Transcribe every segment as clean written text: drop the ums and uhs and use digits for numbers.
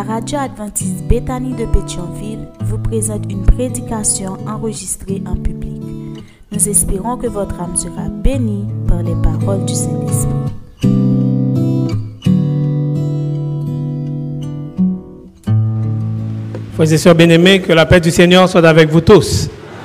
Radio Adventiste Béthanie de Pétionville vous présente une prédication enregistrée en public. Nous espérons que votre âme sera bénie par les paroles du Saint-Esprit. Frères et sœurs bien-aimés, que la paix du Seigneur soit avec vous tous.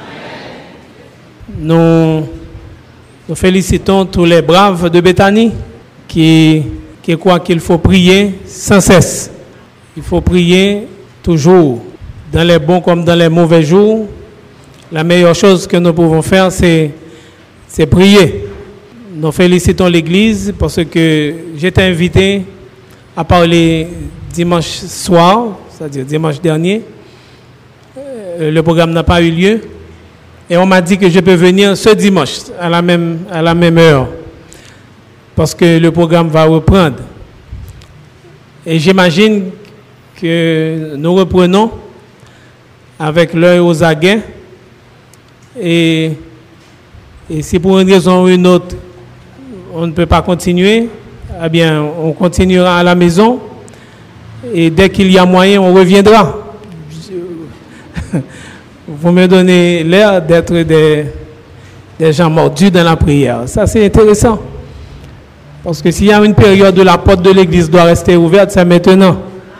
Nous félicitons tous les braves de Béthanie qui croient qu'il faut prier sans cesse. Il faut prier toujours, dans les bons comme dans les mauvais jours. La meilleure chose que nous pouvons faire, c'est prier. Nous félicitons l'Église parce que j'étais invité à parler dimanche soir, c'est-à-dire dimanche dernier. Le programme n'a pas eu lieu. Et on m'a dit que je peux venir ce dimanche à la même heure. Parce que le programme va reprendre. Et j'imagine que nous reprenons avec l'œil aux aguets. Et si pour une raison ou une autre, on ne peut pas continuer, eh bien, on continuera à la maison. Et dès qu'il y a moyen, on reviendra. Vous me donnez l'air d'être des gens mordus dans la prière. Ça, c'est intéressant. Parce que s'il y a une période où la porte de l'église doit rester ouverte, c'est maintenant.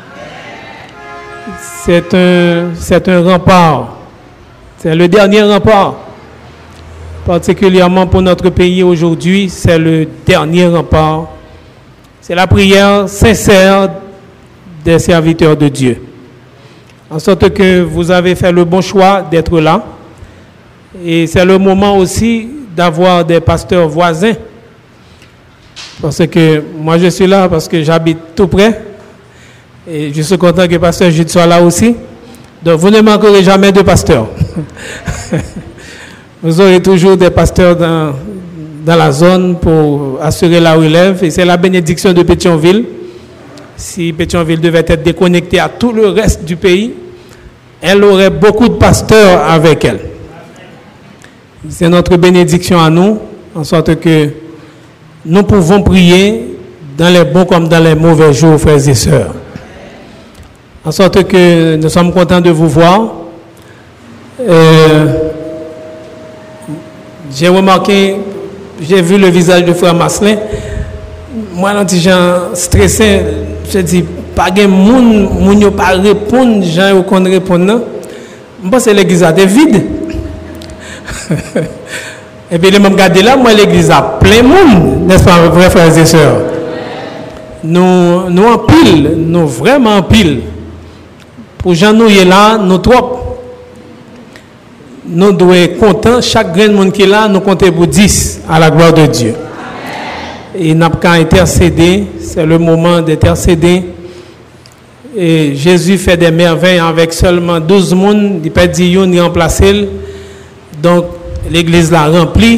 C'est un rempart. C'est le dernier rempart. Particulièrement pour notre pays aujourd'hui, c'est le dernier rempart. C'est la prière sincère des serviteurs de Dieu. En sorte que vous avez fait le bon choix d'être là. Et c'est le moment aussi d'avoir des pasteurs voisins. Parce que moi je suis là parce que j'habite tout près. Et je suis content que pasteur Jude soit là aussi. Donc vous ne manquerez jamais de pasteurs. Vous aurez toujours des pasteurs dans la zone pour assurer la relève. Et c'est la bénédiction de Pétionville. Si Pétionville devait être déconnectée à tout le reste du pays, elle aurait beaucoup de pasteurs avec elle. C'est notre bénédiction à nous, en sorte que nous pouvons prier dans les bons comme dans les mauvais jours, frères et sœurs. En sorte que nous sommes contents de vous voir. J'ai remarqué, j'ai vu le visage de frère Marcelin. Moi, quand j'ai stressé, je dis, pas de monde ne pas répondre, gens qui ne répondent pas. Je pense que l'église a été vide. Et puis, je me regarde là, moi, l'église a plein de monde, n'est-ce pas, vrais frères et sœurs? Nous en pile, nous vraiment en pile. Pour gens nous y est là, nous trop. Nous devons être contents, chaque grain de monde qui est là, nous comptons pour 10 à la gloire de Dieu. Et n'a pas qu'à intercéder, c'est le moment d'intercéder. Et Jésus fait des merveilles avec seulement 12 personnes, il peut dire ni remplacer. Donc l'église l'a remplie.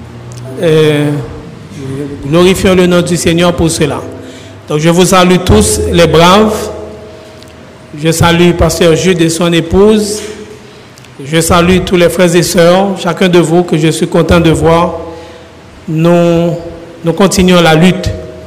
Glorifions le nom du Seigneur pour cela. Donc je vous salue tous les braves. Je salue pasteur Jude et son épouse. Je salue tous les frères et sœurs, chacun de vous que je suis content de voir. Nous continuons la lutte.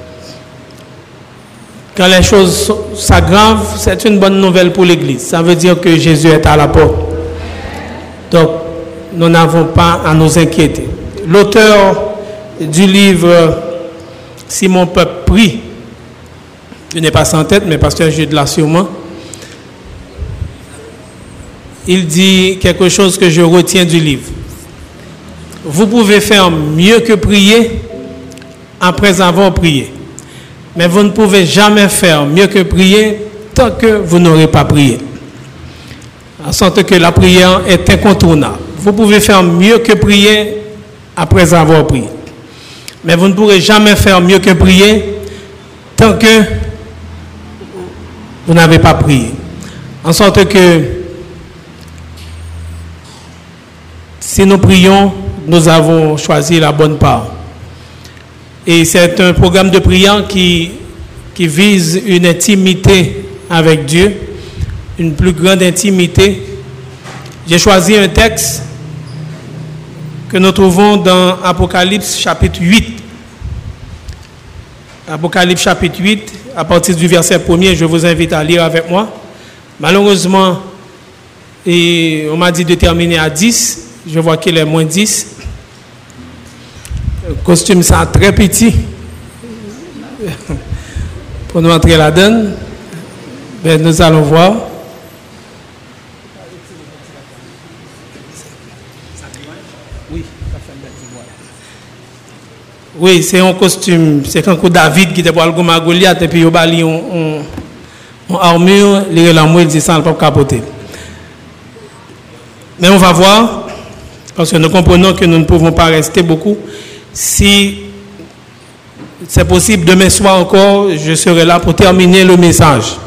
Quand les choses s'aggravent, c'est une bonne nouvelle pour l'Église. Ça veut dire que Jésus est à la porte. Donc, nous n'avons pas à nous inquiéter. L'auteur du livre « Si mon peuple prie », je n'ai pas ça en tête, mais pasteur Jude l'a sûrement. Il dit quelque chose que je retiens du livre. Vous pouvez faire mieux que prier après avoir prié. Mais vous ne pouvez jamais faire mieux que prier tant que vous n'aurez pas prié. En sorte que la prière est incontournable. Vous pouvez faire mieux que prier après avoir prié. Mais vous ne pourrez jamais faire mieux que prier tant que vous n'avez pas prié. En sorte que si nous prions, nous avons choisi la bonne part. Et c'est un programme de prière qui vise une intimité avec Dieu, une plus grande intimité. J'ai choisi un texte que nous trouvons dans Apocalypse chapitre 8. Apocalypse chapitre 8, à partir du verset 1er, je vous invite à lire avec moi. Malheureusement, on m'a dit de terminer à 10, je vois qu'il est moins 10. Le costume, ça très petit. Pour nous entrer là-dedans, ben, nous allons voir. Oui, c'est un costume, c'est quand David qui était pour le Goliath et puis il a bali en armure, il la il dit ça, il ne peut pas capoter. Mais on va voir, parce que nous comprenons que nous ne pouvons pas rester beaucoup. Si c'est possible, demain soir encore, je serai là pour terminer le message.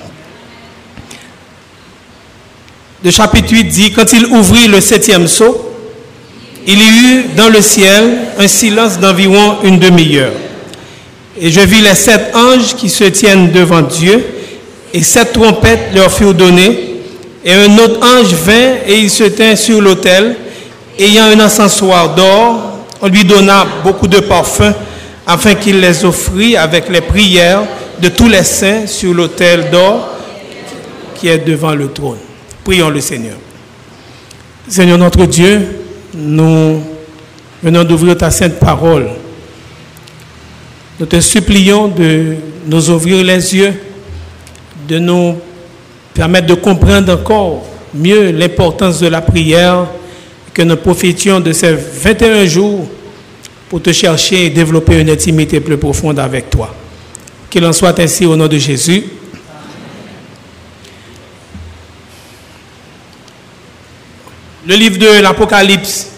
Le chapitre 8 dit, quand il ouvrit le 7e sceau, il y eut dans le ciel un silence d'environ une demi-heure. Et je vis les 7 anges qui se tiennent devant Dieu, et 7 trompettes leur furent données. Et un autre ange vint, et il se tint sur l'autel, ayant un encensoir d'or. On lui donna beaucoup de parfums, afin qu'il les offrit avec les prières de tous les saints sur l'autel d'or qui est devant le trône. Prions le Seigneur. Seigneur notre Dieu, nous venons d'ouvrir ta sainte parole. Nous te supplions de nous ouvrir les yeux, de nous permettre de comprendre encore mieux l'importance de la prière, que nous profitions de ces 21 jours pour te chercher et développer une intimité plus profonde avec toi. Qu'il en soit ainsi au nom de Jésus. Le livre de l'Apocalypse,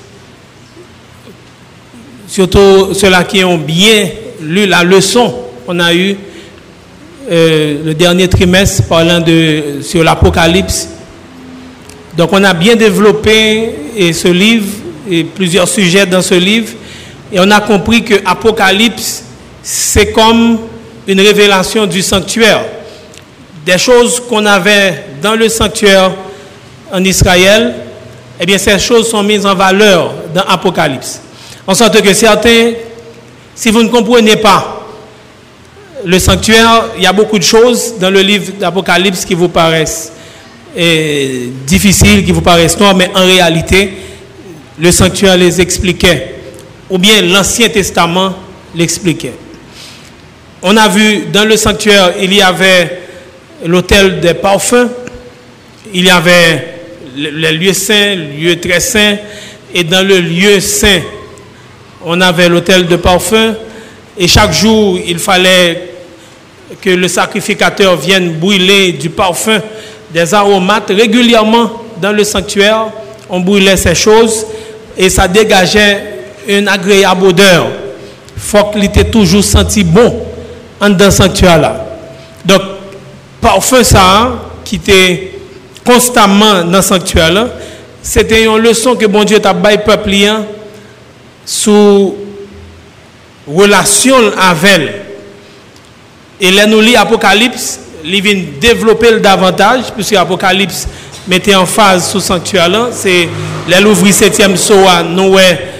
surtout ceux-là qui ont bien lu la leçon qu'on a eue le dernier trimestre parlant sur l'Apocalypse. Donc on a bien développé ce livre et plusieurs sujets dans ce livre et on a compris que l'Apocalypse c'est comme une révélation du sanctuaire. Des choses qu'on avait dans le sanctuaire en Israël, eh bien ces choses sont mises en valeur dans l'Apocalypse. En sorte que certains, si vous ne comprenez pas le sanctuaire, il y a beaucoup de choses dans le livre d'Apocalypse qui vous paraissent difficiles, qui vous paraissent noires, mais en réalité, le sanctuaire les expliquait, ou bien l'Ancien Testament l'expliquait. On a vu dans le sanctuaire, il y avait l'autel des parfums, il y avait les lieux saints, lieux très saints, et dans le lieu saint, on avait l'autel de parfum, et chaque jour, il fallait que le sacrificateur vienne brûler du parfum, des aromates régulièrement dans le sanctuaire. On brûlait ces choses, et ça dégageait une agréable odeur. Il faut qu'il était toujours senti bon dans le sanctuaire là. Donc, parfum ça, qui était constamment dans le sanctuaire là, c'était une leçon que bon Dieu t'a baillé peuple sous relation avec elle. Et là nous lit Apocalypse, il vient développer le davantage, puisque Apocalypse mettait en phase sous sanctuaire là, c'est l'ouvrir 7e sceau à nous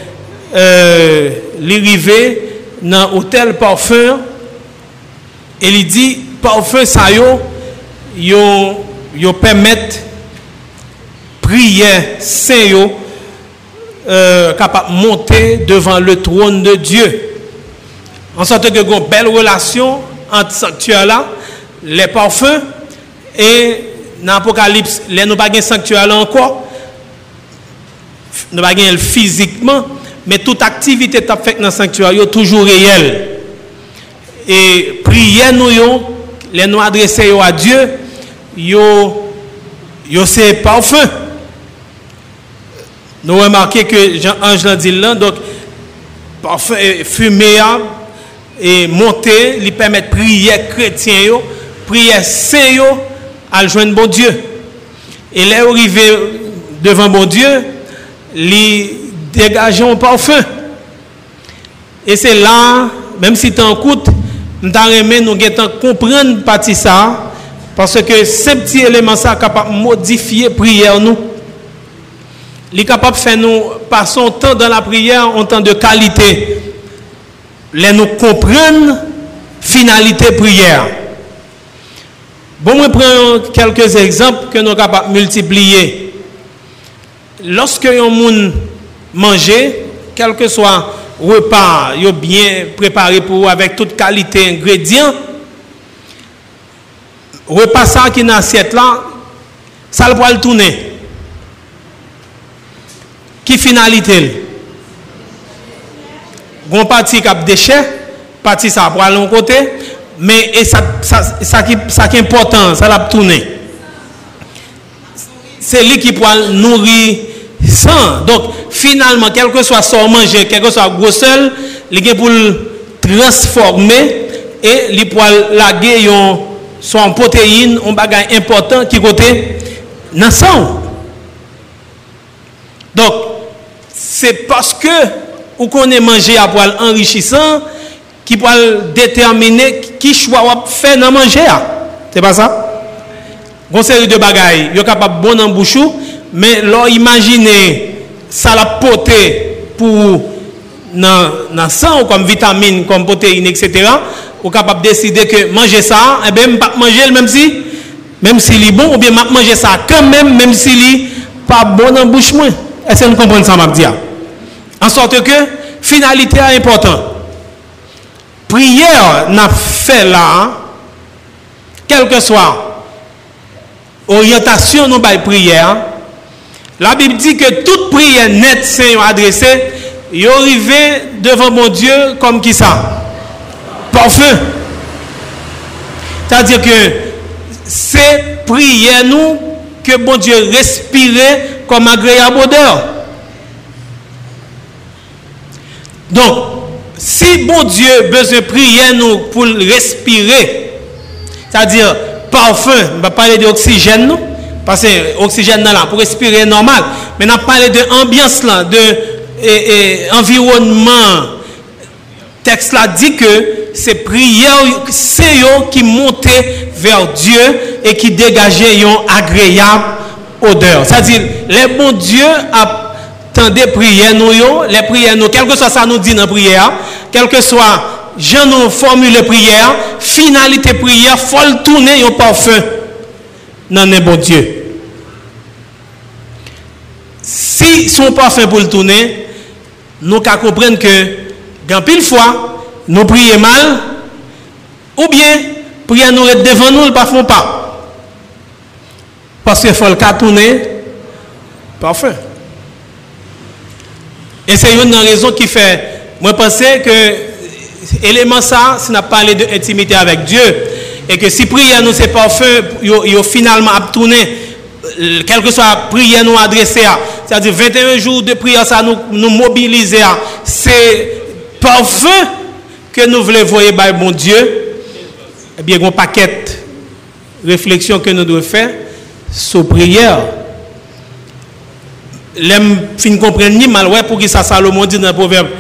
l'arrivée dans l'hôtel parfum, et il dit parfum ça yo permettent prière saint yo capable monter devant le trône de Dieu. En sorte que une belle relation entre sanctuaire là, les parfums, et dans l'Apocalypse, les nous pas gain sanctuaire là encore, nous pas gain physiquement, mais toute activité t'a fait dans le sanctuaire est toujours réelle. Et prière nous les nous adresser à Dieu, yo c'est parfum. Nous remarquons que Jean-Ange l'a dit là, donc parfum fumé et monter, lui permettre prière chrétien, prière saint à joindre bon Dieu. Et là arrivé devant bon Dieu, lui dégager un parfum. Et c'est là, même si tu en coûte, nous devons comprendre partie ça, parce que ce petit élément ça est capable de modifier la prière nous. Il est capable de faire nous passer temps dans la prière en temps de qualité. Les nous comprendre finalité prière. Bon, je prends quelques exemples que nous sommes capables de multiplier. Lorsque un monde mange, quel que soit repas, il est bien préparé pour avec toute qualité ingrédients, repas ça qui est dans l'assiette là, ça va le tourner. Qui finalité? Gon parti qui a déchet, parti ça pour aller de côté, mais et ça qui est important, ça l'a tourner. C'est lui qui peut nourrir sans. Donc finalement, quel que soit son manger, quel que soit gros seul, il est pour le transformer et il peut laguer son protéine, un bagage important qui côté dans le sang. Donc c'est parce que ou qu'on est mangé à poil enrichissant qui peut déterminer qui choix faire dans manger. C'est pas ça? Une série de bagailles, il est capable bon en bouchou, mais là imaginez ça la portée pour dans sang comme vitamine, comme protéines, etc. Ou capable de décider que manger ça, et bien pas manger même si il est bon, ou bien manger ça quand même si il est pas bon en bouche moins. Est-ce que vous comprenez ça, m'a dit? En sorte que finalité est importante. Prière n'a fait là, quelle que soit orientation nous par prière. La Bible dit que toute prière nette c'est adressée, il arrive devant mon Dieu comme qui ça? Parfum. C'est-à-dire que c'est prière nous que bon Dieu respirait comme agréable odeur. Donc, si bon Dieu besoin de prier nous pour respirer, c'est-à-dire parfum, on va parler d'oxygène, nous, parce que l'oxygène là pour respirer normal, mais on a parlé de ambiance là, de environnement. Texte là dit que c'est prière, c'est eux qui montaient vers Dieu et qui dégageaient une agréable odeur. C'est-à-dire, les bons dieux des prières nous, les prières nous, quel que soit ça nous dit dans la prière, quel que soit je nous formule de prière, finalité prière, il faut le tourner au parfum dans le bon Dieu. Si son parfum pour le tourner, nous qu'à comprendre que, dans pile fois, nous prions mal, ou bien, prière nous est devant nous, le parfum pas. Parce qu'il faut le cas tourner parfum. Et c'est une raison qui fait, moi penser que l'élément ça, c'est n'a parlé d'intimité avec Dieu. Et que si prière nous c'est parfum, il finalement à tourner, quelle que soit prière nous adressée, c'est-à-dire 21 jours de prière, ça nous mobiliser, c'est parfum que nous voulons voir par bon Dieu. Eh bien, un paquet de réflexions que nous devons faire sur prière. L'aime fin comprendre ni mal ouais pour qui ça Salomon dit dans proverbe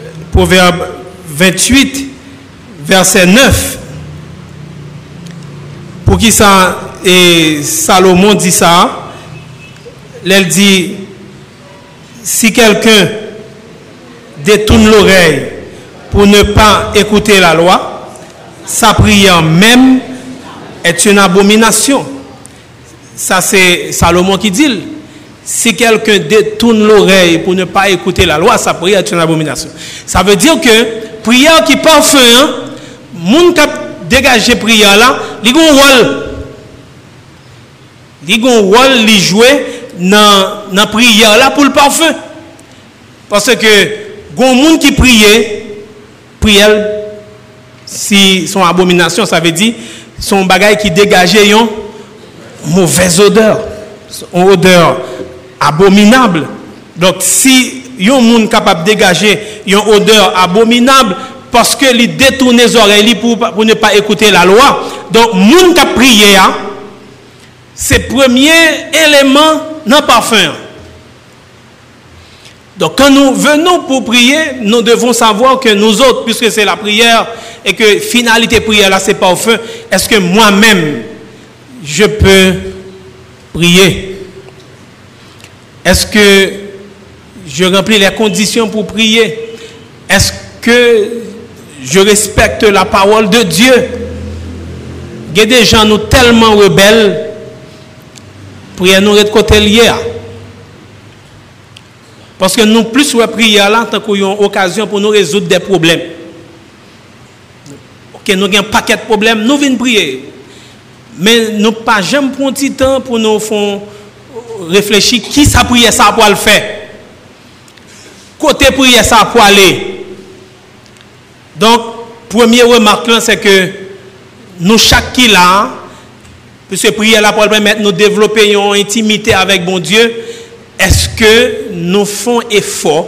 28 verset 9 pour qui ça et Salomon dit ça elle dit si quelqu'un détourne l'oreille pour ne pas écouter la loi, sa prière même est une abomination. Ça c'est Salomon qui dit. Si quelqu'un détourne l'oreille pour ne pas écouter la loi, sa prière est une abomination. Ça veut dire que prière qui parfum, moun qui a dégagé prière là, il a un rôle. Il a un rôle, il joue dans la prière là pour le parfum. Parce que gon moun qui prière, si son abomination, ça veut dire son bagage qui dégageait une mauvaise odeur, une odeur abominable. Donc si yon moun capable de dégager une odeur abominable parce que il détourne les oreilles pour ne pas écouter la loi, donc moun qui a prié c'est premier élément dans parfum. Donc quand nous venons pour prier, nous devons savoir que nous autres, puisque c'est la prière et que finalité prière là c'est parfum, est-ce que moi-même je peux prier? Est-ce que je remplis les conditions pour prier? Est-ce que je respecte la parole de Dieu. Il y a des gens nous tellement rebelles pour nous de côté lié. Parce que nous plus ouais prière là tant qu'on a une occasion pour nous résoudre des problèmes. OK, nous avons un paquet de problèmes, nous venons prier. Mais nous pas jamais prendre un petit temps pour nous faire réfléchir qui ça prière ça pour le faire. Côté prière ça pour aller. Donc première remarque là c'est que nous chaque qui là puisque prière là pour permettre nous développer une intimité avec bon Dieu, est-ce que nous faisons effort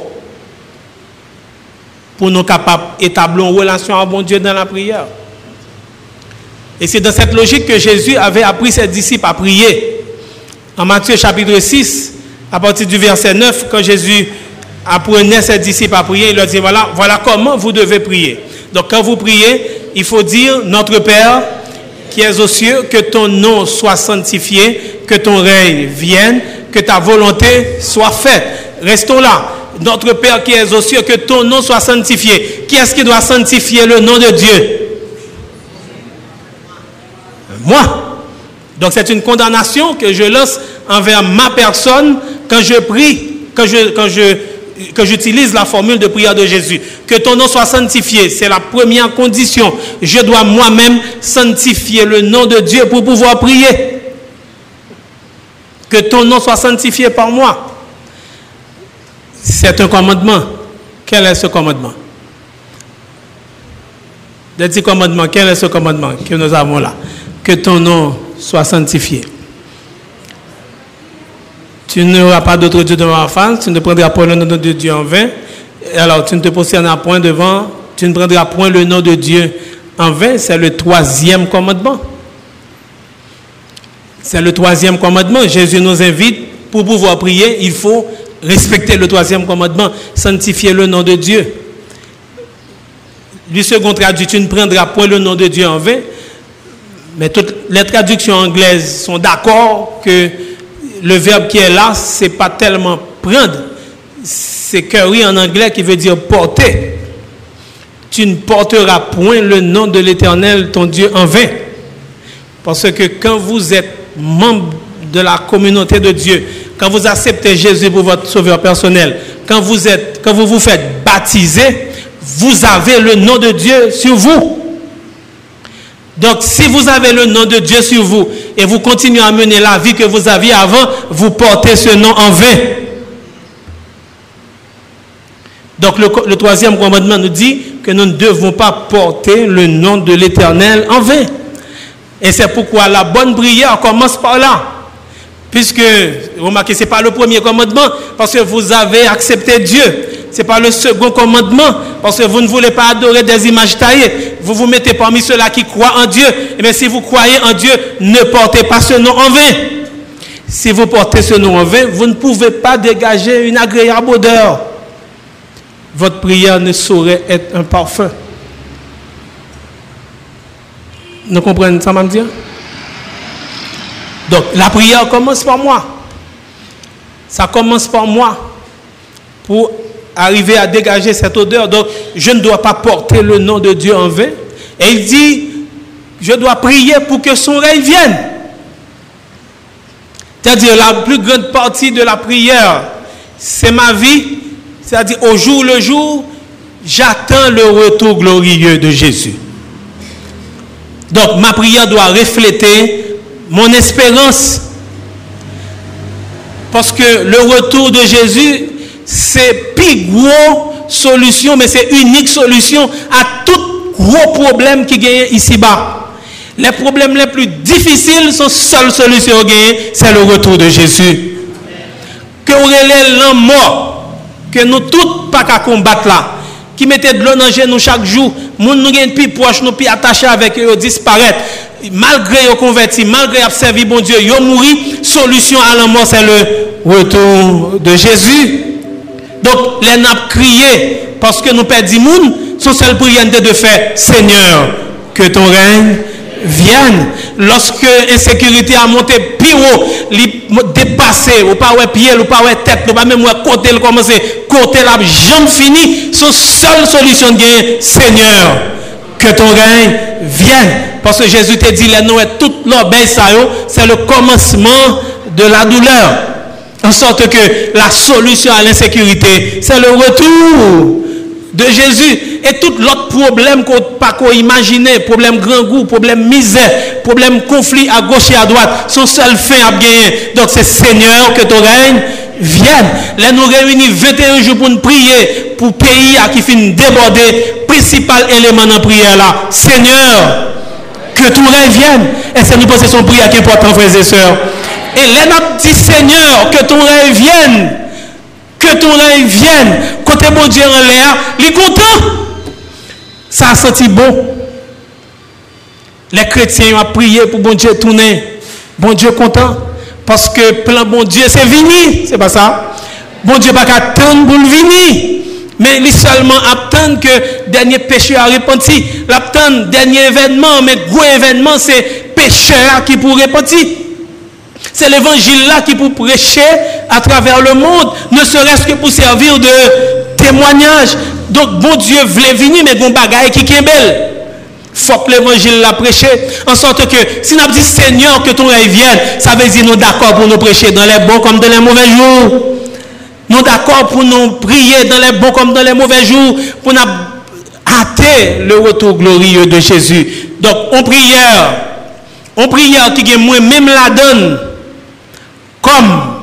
pour nous capables d'établir une relation avec bon Dieu dans la prière? Et c'est dans cette logique que Jésus avait appris ses disciples à prier. En Matthieu chapitre 6, à partir du verset 9, quand Jésus apprenait ses disciples à prier, il leur dit, voilà comment vous devez prier. Donc quand vous priez, il faut dire, notre Père qui es aux cieux, que ton nom soit sanctifié, que ton règne vienne, que ta volonté soit faite. Restons là. Notre Père qui es aux cieux, que ton nom soit sanctifié. Qui est-ce qui doit sanctifier le nom de Dieu? Moi. Donc c'est une condamnation que je lance envers ma personne quand je prie, quand j'utilise la formule de prière de Jésus. Que ton nom soit sanctifié, c'est la première condition. Je dois moi-même sanctifier le nom de Dieu pour pouvoir prier. Que ton nom soit sanctifié par moi. C'est un commandement. Quel est ce commandement? Des 10 commandements, quel est ce commandement que nous avons là? Que ton nom soit sanctifié. Tu n'auras pas d'autre Dieu devant ma face, tu ne prendras pas le nom de Dieu en vain. Alors tu ne te positionneras point devant, tu ne prendras point le nom de Dieu en vain. C'est le 3e commandement. C'est le 3e commandement. Jésus nous invite, pour pouvoir prier, il faut respecter le 3e commandement, sanctifier le nom de Dieu. Le second traduit, tu ne prendras point le nom de Dieu en vain. Mais toutes les traductions anglaises sont d'accord que le verbe qui est là, ce n'est pas tellement prendre, c'est carry en anglais qui veut dire porter. Tu ne porteras point le nom de l'Éternel, ton Dieu, en vain. Parce que quand vous êtes membre de la communauté de Dieu, quand vous acceptez Jésus pour votre sauveur personnel, quand vous vous faites baptiser, vous avez le nom de Dieu sur vous. Donc, si vous avez le nom de Dieu sur vous et vous continuez à mener la vie que vous aviez avant, vous portez ce nom en vain. Donc, le 3e commandement nous dit que nous ne devons pas porter le nom de l'Éternel en vain. Et c'est pourquoi la bonne prière commence par là. Puisque, remarquez, ce n'est pas le premier commandement, parce que vous avez accepté Dieu. Ce n'est pas le second commandement, parce que vous ne voulez pas adorer des images taillées. Vous vous mettez parmi ceux-là qui croient en Dieu. Et bien, si vous croyez en Dieu, ne portez pas ce nom en vain. Si vous portez ce nom en vain, vous ne pouvez pas dégager une agréable odeur. Votre prière ne saurait être un parfum. Vous comprenez ça, m'en dire? Donc, la prière commence par moi. Ça commence par moi. Pour arriver à dégager cette odeur. Donc, je ne dois pas porter le nom de Dieu en vain. Et il dit, je dois prier pour que son règne vienne. C'est-à-dire, la plus grande partie de la prière, c'est ma vie. C'est-à-dire, au jour le jour, j'attends le retour glorieux de Jésus. Donc, ma prière doit refléter mon espérance. Parce que le retour de Jésus, c'est plus gros solution, mais c'est unique solution à tout gros problème qui gagne ici-bas. Les problèmes les plus difficiles sont seule solution à gagner, c'est le retour de Jésus. Que aurait l'homme mort, que nous tous pas qu'à combattre là, qui mettait de l'eau dans nous chaque jour, nous nous gagne plus proche, nous plus attachés avec eux, disparaître. Malgré eux convertis, malgré eux servi bon Dieu, ils mourir, solution à la mort, c'est le retour de Jésus. Donc, les n'a crié parce que nous perdons monde, son seul prière de faire, Seigneur, que ton règne vienne. Lorsque l'insécurité a monté plus haut, dépassé, ou pas ouais pied, ou pas ouais tête, ou pas même ouais côté, commencer, côté la jambe fini, son seule solution de gagner, Seigneur, que ton règne vienne. Parce que Jésus t'a dit, toute l'obéi ça, c'est le commencement de la douleur. En sorte que la solution à l'insécurité, c'est le retour de Jésus. Et tout l'autre problème qu'on pas imaginer, problème grand goût, problème misère, problème conflit à gauche et à droite, son seul fin à gagner. Donc c'est Seigneur, que ton règne vienne. Là nous réunissons 21 jours pour nous prier pour pays qui finit déborder. Principal élément dans la prière là, Seigneur, que ton règne vienne. Et c'est nous penser son prière qui est important, frères et sœurs. Et là nous dit Seigneur, que ton règne vienne. Que ton règne vienne. Côté bon Dieu en l'air, il est content. Ça a senti bon. Les chrétiens ont prié pour bon Dieu tourner. Bon Dieu content. Parce que plan bon Dieu, c'est fini. C'est pas ça. Bon Dieu pas attendre pour le venir. Mais il seulement attend que dernier pécheur a repenti. L'attend dernier événement. Mais gros événement, c'est pécheur qui pour repentir. C'est l'évangile là qui pour prêcher à travers le monde, ne serait-ce que pour servir de témoignage. Donc, bon Dieu voulait venir, mais bon bagaille qui est belle. Faut que l'évangile l'a prêché. En sorte que, si nous dit Seigneur, que ton règne vienne, ça veut dire nous d'accord pour nous prêcher dans les bons comme dans les mauvais jours. Nous d'accord pour nous prier dans les bons comme dans les mauvais jours, pour nous hâter le retour glorieux de Jésus. Donc, on prière qui est moi-même la donne. Comme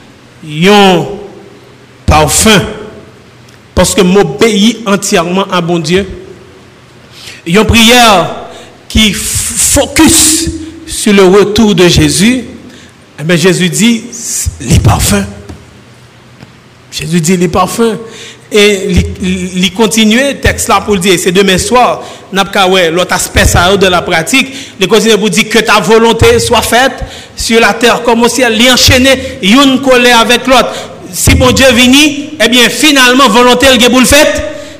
un parfum, parce que m'obéis entièrement à bon Dieu. Une prière qui focus sur le retour de Jésus. Eh bien, Jésus dit les parfums. Jésus dit les parfums. Et il continue, texte là pour dire, c'est demain soir, l'autre aspect ça de la pratique, il continue pour dire que ta volonté soit faite sur la terre comme au ciel, l'enchaîner, une collée avec l'autre. Si bon Dieu vient, eh bien finalement, volonté elle est pour le fait,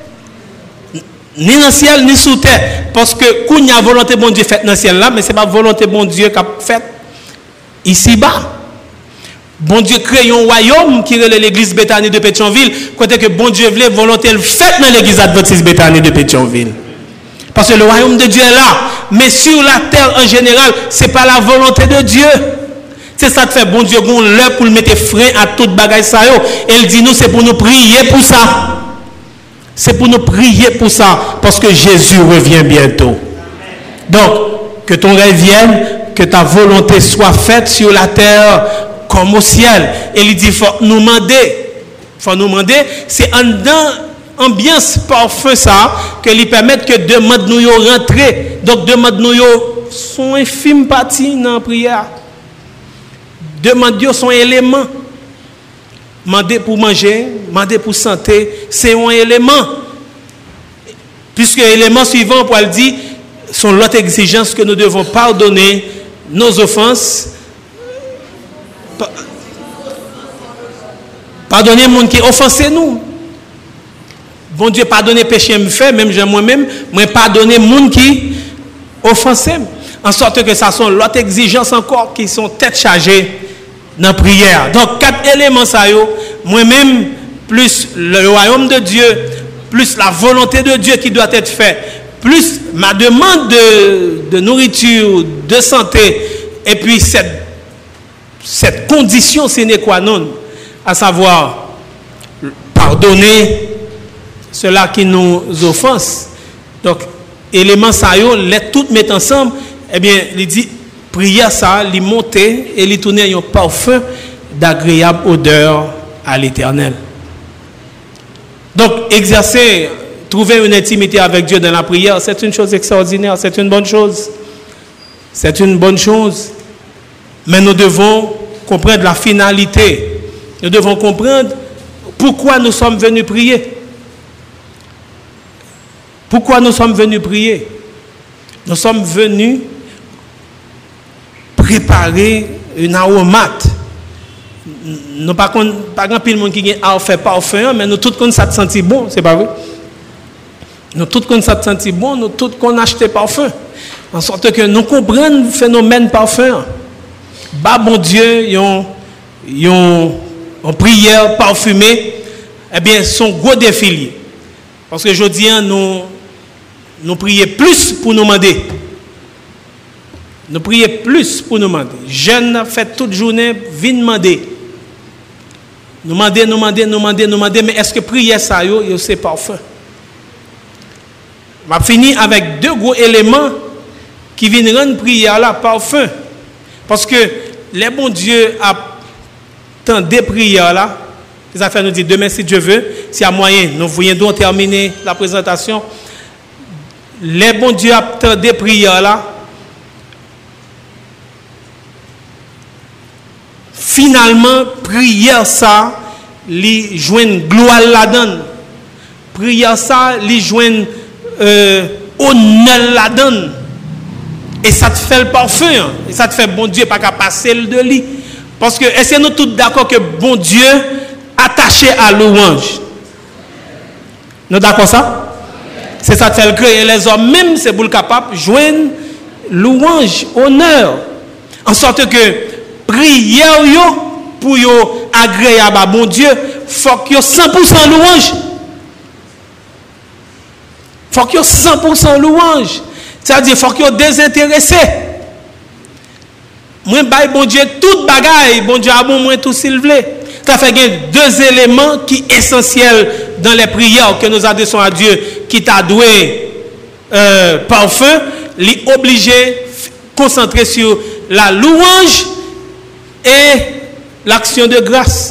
ni dans le ciel, ni sous terre. Parce que quand il y a volonté bon Dieu faite dans le ciel là, mais ce n'est pas volonté bon Dieu qui a fait ici-bas. Bon Dieu crée un royaume qui est l'église Béthanie de Pétionville, côté que bon Dieu voulait volonté le fait dans l'église adventiste Béthanie de Pétionville. Parce que le royaume de Dieu est là, mais sur la terre en général, c'est pas la volonté de Dieu. C'est ça que fait bon Dieu bon l'heure pour le mettre frein à toute bagaille ça yo. Et il dit nous c'est pour nous prier pour ça. C'est pour nous prier pour ça parce que Jésus revient bientôt. Donc que ton règne vienne, que ta volonté soit faite sur la terre comme au ciel. Et il dit, il faut nous demander, c'est en dedans, ambiance parfum ça, que lui permettre que demande nous rentrer. Donc demande nous son infime partie dans la prière. Demande son élément. Demander pour manger, demander pour santé, c'est un élément. Puisque l'élément suivant, pour le dire, sont l'autre exigence que nous devons pardonner nos offenses. Pardonnez le monde qui offensé nous. Bon Dieu, pardonnez péché me fait, même moi-même, moi pardonnez le monde qui offensé. En sorte que ça sont l'autre exigence encore qui sont tête chargées dans la prière. Donc, 4 éléments ça yo, moi-même, plus le royaume de Dieu, plus la volonté de Dieu qui doit être faite, plus ma demande de nourriture, de santé, et puis cette condition sine qua non, à savoir pardonner ceux-là qui nous offensent. Donc, éléments ça yo, les toutes mettent ensemble, eh bien, il dit, prière ça, il monte et il tourne un parfum d'agréable odeur à l'Éternel. Donc, exercer, trouver une intimité avec Dieu dans la prière, c'est une chose extraordinaire, c'est une bonne chose. C'est une bonne chose. Mais nous devons comprendre la finalité. Nous devons comprendre pourquoi nous sommes venus prier. Pourquoi nous sommes venus prier? Nous sommes venus préparer une aromate. Nous pas grand pile monde qui a fait parfum, mais nous tous qu'on ça senti bon, c'est pas vrai? Nous tous qu'on ça senti bon, nous tous qu'on acheté parfum. en sorte que nous comprenons le phénomène parfum. Bah, bon Dieu, une prière parfumée, eh bien, son gros défi. Parce que je dis, nous prions plus pour nous demander. Nous prions plus pour nous demander. Jeunes fait toute journée, viennent demander. Nous demander, mais est-ce que prier ça, c'est parfum? Je vais finir avec deux gros éléments qui viennent rendre prière là parfum. Parce que les bons dieux a tant de prières là. Les affaires nous disent demain si Dieu veut, s'il y a moyen, nous voyons terminer la présentation. Les bons dieux a tant de prières là. Finalement, prière ça, li joine gloire la donne. Prière ça, li joine honneur la donne. Et ça te fait le parfum. Et ça te fait bon Dieu pas qu'à passer le de lit. Parce que, est-ce que nous tous d'accord que bon Dieu attaché à louange? Nous d'accord ça? C'est ça te fait le créer les hommes, même c'est pour le capable de joindre louange, honneur. En sorte que prière pour yo agréable à bon Dieu, faut que 100% louange. Faut que 100% louange. C'est-à-dire faut que désintéressé. Moi bail bon Dieu toute bagaille, bon Dieu a bon moi tout s'il plaît. Ça fait deux éléments qui sont essentiels dans les prières que nous adressons à Dieu, qui t'a doué parfum, les obligé concentrer sur la louange et l'action de grâce.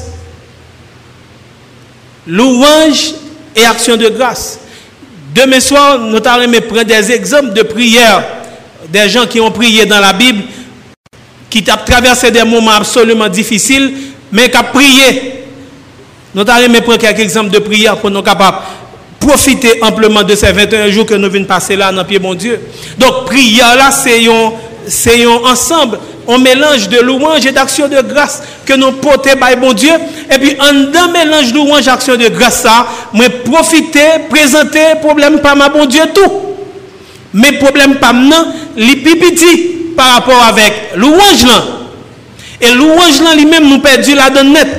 Louange et action de grâce. Demain soir, nous allons prendre des exemples de prières, des gens qui ont prié dans la Bible, qui ont traversé des moments absolument difficiles, mais qui ont prié. Nous allons prendre quelques exemples de prières pour nous capables de profiter amplement de ces 21 jours que nous venons passer là dans pied bon Dieu. Donc, prière là, c'est un ensemble, un mélange de louange et d'action de grâce que nous portons par bon Dieu. Et puis, en dans mélange de louange et d'action de grâce, ça, moi profiter, présenter, problème pas ma bon Dieu tout. Mais problème pas maintenant, les pipiti par rapport avec louange là. Et louange là, lui-même, nous perdu la donne net.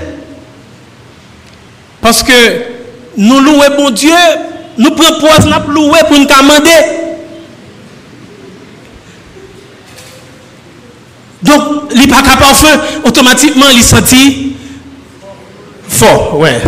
Parce que nous louons bon Dieu, nous proposons de louer pour nous commander. Donc, il n'est pas capable de faire, automatiquement, il sentit fort. Ouais,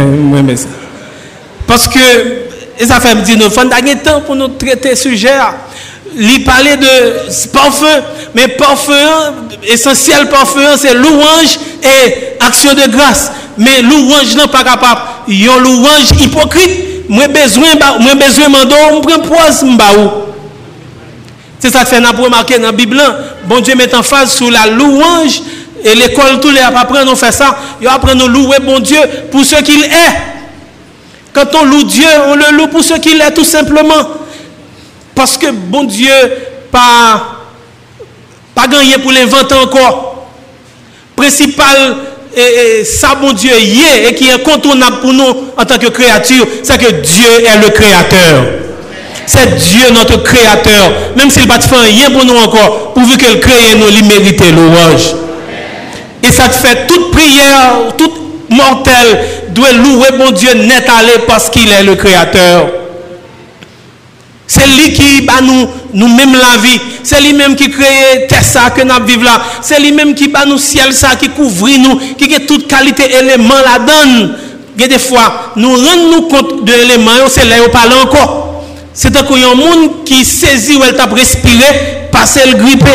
parce que, ça fait me dire, nous avons un temps pour nous traiter ce sujet. Il parlait de parfum, mais parfum, essentiel parfum, c'est louange et action de grâce. Mais louange n'est pas capable. Il y a une louange hypocrite. Moi, besoin de mando, je prends poise, c'est ça que fait, nous avons remarqué dans la Bible, bon Dieu met en phase sur la louange, et l'école, tous les apprenants ont fait ça, ils apprennent à louer bon Dieu pour ce qu'il est. Quand on loue Dieu, on le loue pour ce qu'il est, tout simplement. Parce que bon Dieu, pas gagné pour l'inventer encore. Principal, ça bon Dieu y est, et qui est incontournable pour nous en tant que créature, c'est que Dieu est le créateur. C'est Dieu notre créateur. Même s'il ne fait rien pour nous encore, pourvu qu'il crée nous, il mérite louange. Et ça te fait toute prière, toute mortelle, doit louer bon Dieu net aller parce qu'il est le créateur. C'est lui qui bat nous-mêmes la vie. C'est lui-même qui crée ça que nous vivons là. C'est lui-même qui bat nous ciel ça, qui couvre nous, qui a toute qualité élément la donne. Et des fois, nous rendons compte de l'élément, c'est là où on parle encore. C'est un monde qui saisit où elle t'a respiré, passer le grippé.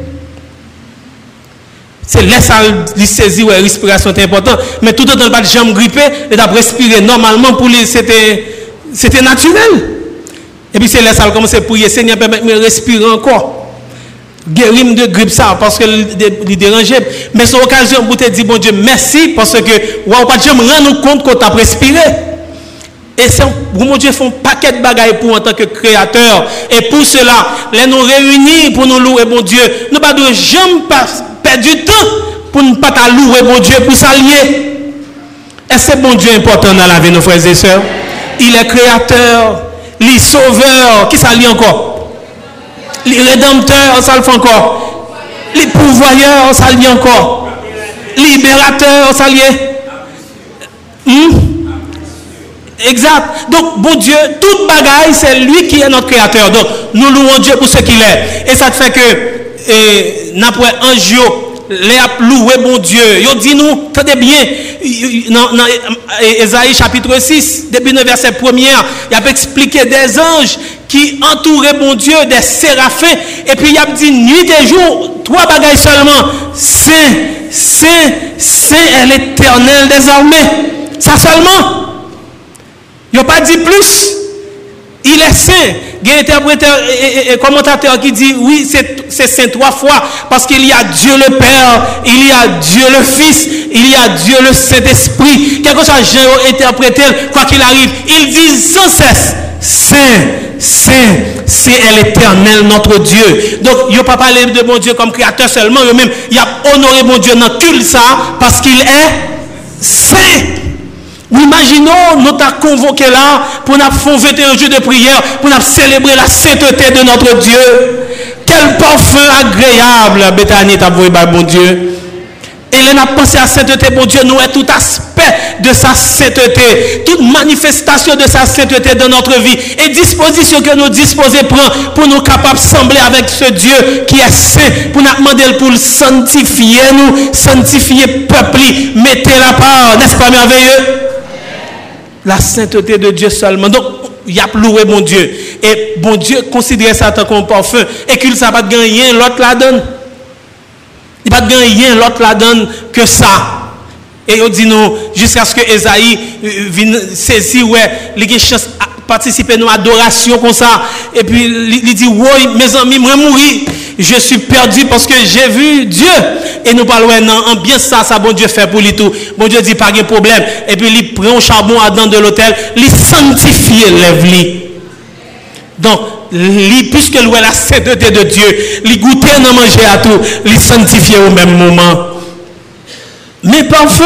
C'est là ça lui saisit où la respiration est importante. Mais tout autant pas de jambe grippé, elle t'a respiré normalement pour lui, c'était naturel. Et puis c'est là ça commence à prier, Seigneur permet de respirer encore. Guérir de grippe ça parce que il dérangeait. Mais c'est l'occasion pour te dire bon Dieu merci parce que on pas jamais rendre compte qu'on t'a respiré. Et c'est mon Dieu font un paquet de bagailles pour en tant que créateur. Et pour cela, les nous réunir pour nous louer bon Dieu. Nous ne devons jamais perdre du temps pour ne pas louer bon Dieu pour s'allier. Et c'est bon Dieu important dans la vie de nos frères et sœurs. Il est créateur, il est sauveur. Qui s'allie encore? Les rédempteurs, ça le fait encore. Les pourvoyeurs, ça le dit encore. Libérateurs, ça le dit. Exact. Donc, bon Dieu, toute bagaille, c'est lui qui est notre créateur. Donc, nous louons Dieu pour ce qu'il est. Et ça te fait que, n'après un jour, les a loué bon Dieu. Ils dit nous, tenez bien, dans Ésaïe chapitre 6, depuis le verset 1er, il a expliqué des anges qui entouraient bon Dieu, des séraphins, et puis il a dit nuit et jour, 3 bagailles seulement. Saint, Saint, Saint est l'Éternel des armées. Ça seulement. Il n'a pas dit plus. Il est saint. Il y a un interpréteur et commentateur qui dit oui, c'est saint 3 fois parce qu'il y a Dieu le Père, il y a Dieu le Fils, il y a Dieu le Saint-Esprit. Quelque chose j'ai interprété, quoi qu'il arrive, il dit sans cesse saint, saint, c'est l'Éternel notre Dieu. Donc, il n'a pas parlé de mon Dieu comme créateur seulement, il a honoré mon Dieu dans tout ça parce qu'il est saint. Nous imaginons, nous t'avons convoqué là pour nous faire 21 jours de prière, pour nous célébrer la sainteté de notre Dieu. Quel parfum agréable, Bethany, t'as voué, bon Dieu. Et elle a pensé à la sainteté, bon Dieu, nous est tout aspect de sa sainteté, toute manifestation de sa sainteté dans notre vie, et disposition que nous disposons prendre pour nous capables de sembler avec ce Dieu qui est saint, pour nous demander pour le sanctifier, nous, sanctifier peuple, mettez la part, n'est-ce pas merveilleux? La sainteté de Dieu seulement. Donc, il y a loué bon Dieu. Et bon Dieu considère ça comme parfum. Et qu'il ne va pas gagner l'autre la donne. Il ne va pas gagner l'autre la donne que ça. Et on dit nous, jusqu'à ce que Esaïe vienne saisir, ouais, il a chance de participer à une adoration comme ça. Et puis, il dit, oui, mes amis, moi mourir. Je suis perdu parce que j'ai vu Dieu. Et nous parlons, non, bien ça, bon Dieu fait pour lui tout. Bon Dieu dit, pas de problème. Et puis, il prend un charbon à dedans de l'hôtel, il sanctifie l'œuvre. Donc, puisque lui est la sainteté de Dieu, il goûte à manger à tout, il sanctifie au même moment. Mais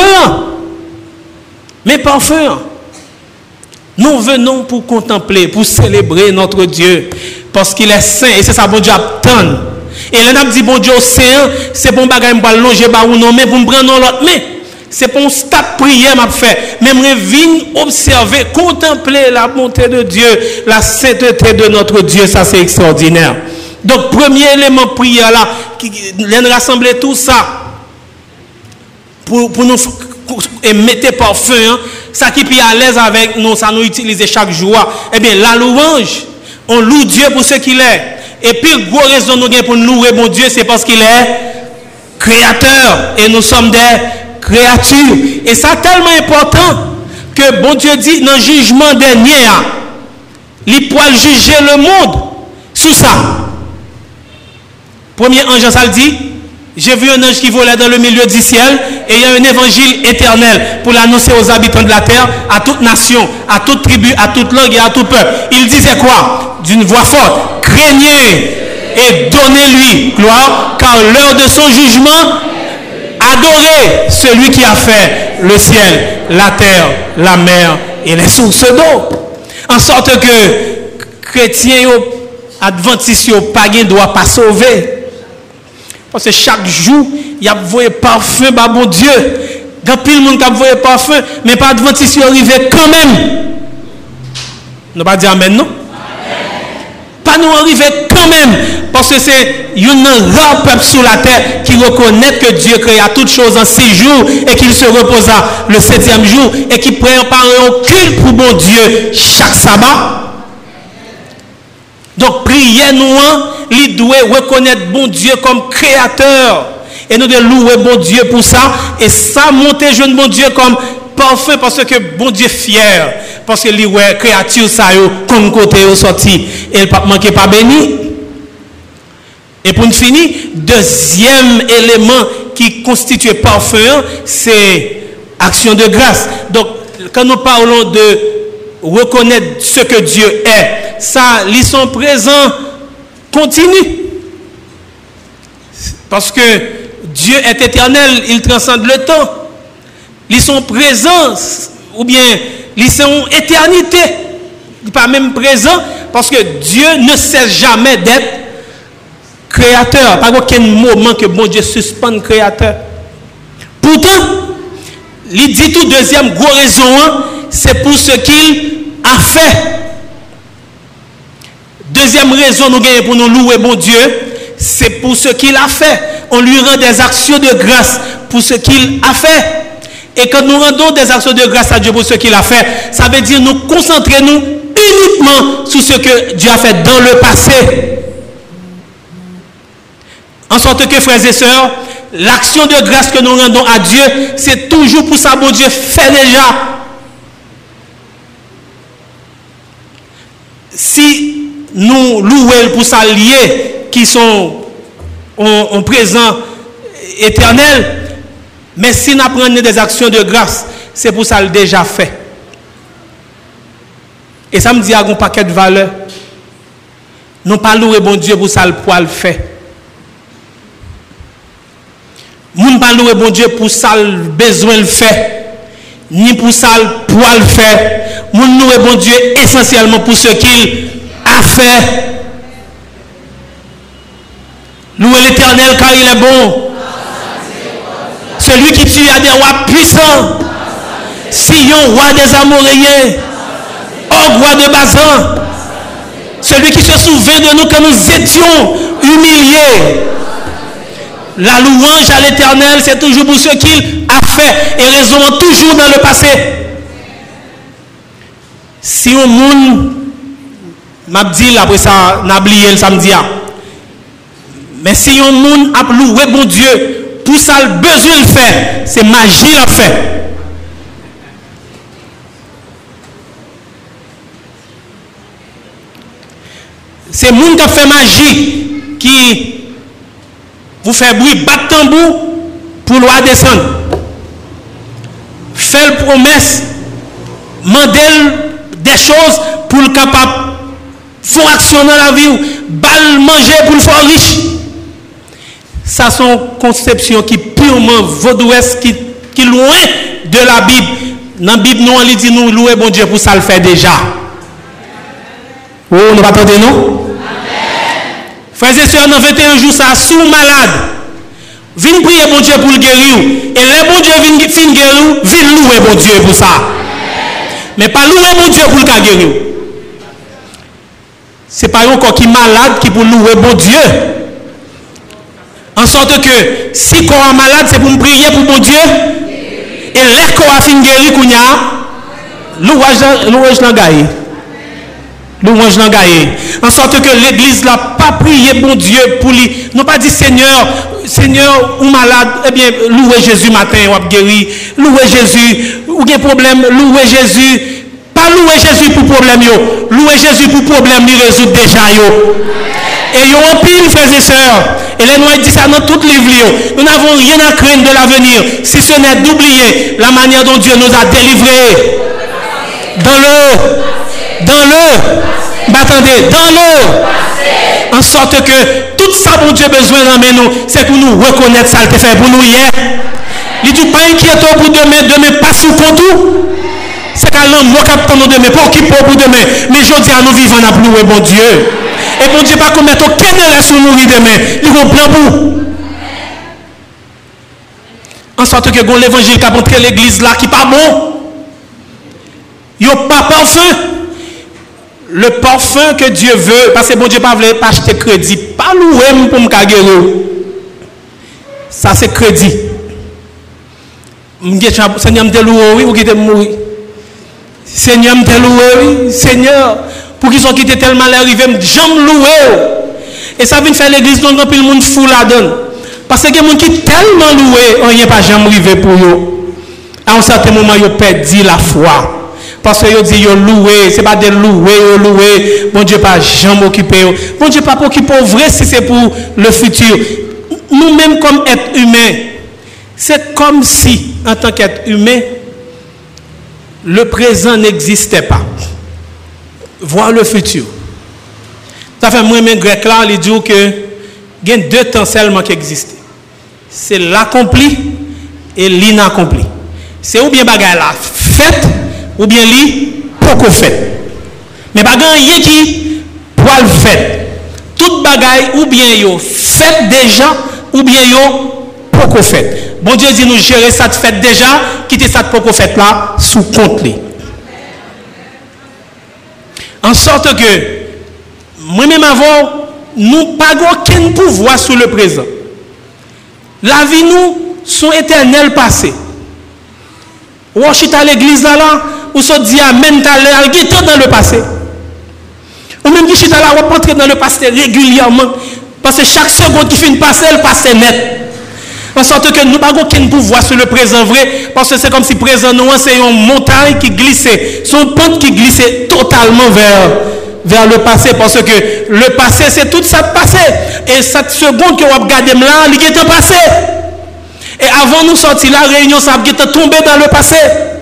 parfum, nous venons pour contempler, pour célébrer notre Dieu, parce qu'il est saint, et c'est ça, bon Dieu attend. Et l'on a dit, bon Dieu, saint, c'est bon bagage, pour longer, ou non, mais pour me prendre l'autre, mais c'est pour un stade prière, m'a fait. Même venir observer, contempler la bonté de Dieu, la sainteté de notre Dieu, ça c'est extraordinaire. Donc, premier élément prière là, qui rassembler tout ça, pour nous mettre parfum, hein, ça qui est à l'aise avec nous, ça nous utilise chaque jour. Eh bien, la louange, on loue Dieu pour ce qu'il est. Et puis, gros raison nous pour nous louer mon Dieu, c'est parce qu'il est créateur. Et nous sommes des créatures. Et ça tellement important que bon Dieu dit dans le jugement dernier, il pourra juger le monde sous ça. Premier ange, ça le dit. J'ai vu un ange qui volait dans le milieu du ciel et il y a un évangile éternel pour l'annoncer aux habitants de la terre, à toute nation, à toute tribu, à toute langue et à tout peuple. Il disait quoi? D'une voix forte, craignez et donnez-lui gloire, car l'heure de son jugement, adorez celui qui a fait le ciel, la terre, la mer et les sources d'eau. En sorte que chrétiens, adventistes, païens ne doivent pas sauver. Parce que chaque jour, il y a voyé parfum, bah bon Dieu. Quand pile monde qui a voyé parfum, mais pas adventiste arrivé quand même. Nous pas dire amen, non? Amen. Pas nous arriver quand même. Parce que c'est un rare peuple sur la terre qui reconnaît que Dieu créa toutes choses en 6 jours et qu'il se reposa le 7e jour et qui prépare un culte pour bon Dieu chaque sabbat. Donc, priez nous, il doit reconnaître bon Dieu comme créateur. Et nous devons louer bon Dieu pour ça. Et ça, monter jeune bon Dieu comme parfum parce que bon Dieu est fier. Parce que lui, créature, ça, comme côté au sorti. Et il ne manque pas béni. Et pour nous finir, deuxième élément qui constitue parfum, c'est action de grâce. Donc, quand nous parlons de reconnaître ce que Dieu est, ça, ils sont présents continue. Parce que Dieu est éternel, il transcende le temps. Ils sont présents, ou bien ils sont éternité. Ils ne sont pas même présents, parce que Dieu ne cesse jamais d'être créateur. Pas aucun moment que bon Dieu suspend le créateur. Pourtant, il dit tout deuxième gros raison, c'est pour ce qu'il a fait. Deuxième raison nous gagnons pour nous louer bon Dieu, c'est pour ce qu'il a fait. On lui rend des actions de grâce pour ce qu'il a fait. Et quand nous rendons des actions de grâce à Dieu pour ce qu'il a fait, ça veut dire nous concentrer nous uniquement sur ce que Dieu a fait dans le passé. En sorte que, frères et sœurs, l'action de grâce que nous rendons à Dieu, c'est toujours pour ça, bon Dieu fait déjà. Si nous louons pour ça liés qui sont en présent éternel, mais si nous apprenons des actions de grâce, c'est pour ça le déjà fait. Et ça me dit à un paquet de valeurs. Nous pas louer bon Dieu pour ça le poil fait. Nous pas louer bon Dieu pour ça le besoin le fait, ni pour ça le poil fait. Nous louer bon Dieu essentiellement pour ce qu'il a fait. Louer l'Éternel car il est bon. Celui qui tue à des rois puissants. Sion, roi des Amoréens. Og, roi de Bazan. Celui qui se souvient de nous quand nous étions humiliés. La louange à l'Éternel, c'est toujours pour ce qu'il a fait et résonnant toujours dans le passé. Si on monde m'a dit après ça, n'a oublié le samedi. Mais si on monde a loué bon Dieu, pour ça le besoin le fait, c'est magie la fait. C'est monde qui a fait magie qui vous fait bruit, battre tambour pour loi descendre. Fait promesse, mandez des choses pour le capable, faire action dans la vie, balle manger pour le faire riche. Ça sont conceptions qui purement vaudouesses, qui loin de la Bible. Dans la Bible, nous, on dit nous louer bon Dieu pour ça le fait déjà. Oh, nous attendez non? Frères et sœurs, dans 21 jours, ça sous malade. Viens prier bon Dieu pour le guérir. Et les bon Dieu viennent fin guérir, viens louer bon Dieu pour ça. Mais pas louer bon Dieu pour le guérir. C'est pas un corps qui est malade qui pour louer bon Dieu. En sorte que si corps est malade, c'est pour me prier pour bon Dieu. Et les corps a fin guérir, louange n'a gagné. Louange n'a gagné. En sorte que l'église n'a pas prié bon Dieu pour lui. Nous pas dit Seigneur, ou malade, eh bien, louez Jésus matin, ou a guéri. Louez Jésus, ou a problème, louez Jésus. Pas louer Jésus pour problème, yo. Louer Jésus pour problème, il résout déjà, yo. Et yo en pile, frères et sœurs. Et les noirs disent ça dans tout livre. Nous n'avons rien à craindre de l'avenir, si ce n'est d'oublier la manière dont Dieu nous a délivrés. Dans l'eau. En sorte que tout ça, bon Dieu, besoin d'amener nous, c'est pour nous reconnaître ça qu'il fait pour nous hier. Il dit pas inquiétant pour demain pas sous contour. C'est qu'à l'homme, nous captons demain, pas qui pour demain. Mais je dis à nous vivons à louer bon Dieu. Et bon Dieu, pas commettre aucun erreur sur nous demain. Il va plan pour. En sorte que l'évangile qui a montré l'église là qui pas bon. Il n'y a pas parfum. Le parfum que Dieu veut, parce que bon Dieu pas veut pas acheter crédit, pas louer pour me guérir. Ça c'est crédit. Seigneur me louer oui ou qui te mourir. Seigneur me louer oui, Seigneur pour qu'ils sont quittés tellement arrivé, j'aime louer. Et ça vient faire l'église donc le monde fou la donne. Parce que les gens qui tellement loué, on n'y a pas jamais arrivé pour eux. À un certain moment, ils perdu la foi. Parce que ils disent, ils loué, ce n'est pas de louer, bon Dieu pas jamais occupé. Bon Dieu pas occupé vrai si c'est pour le futur. Nous-mêmes comme êtres humains, c'est comme si, en tant qu'être humain, le présent n'existait pas. Voir le futur. Ça fait moi-même grec là, il dit que il y a deux temps seulement qui existent. C'est l'accompli et l'inaccompli. C'est ou bien bagaille là fait ou bien li pour qu'on fait. Mais bagaille rien qui pour le fait. Toute bagaille bagaille ou bien yo fait déjà ou bien yo pas fait. Bon Dieu dit nous gérer ça de fait déjà, quitter ça de pas fait là sous compte li. En sorte que moi-même avant nous pas aucun pouvoir sur le présent. La vie nous sont éternels passés. Ou chita à l'église là, ou se dit amen t'as qui dans le passé. Ou même qui chita là, on peut entrer dans le passé régulièrement. Parce que chaque seconde qui finit de passer, elle passe net. En sorte que nous n'avons aucun pouvoir sur le présent vrai. Parce que c'est comme si présent nous, c'est une montagne qui glissait. Son pente qui glissait totalement vers le passé. Parce que le passé, c'est tout ça passé. Et cette seconde que vous regardez là, il est passé. Et avant nous sortir la réunion, ça a tombé dans le passé.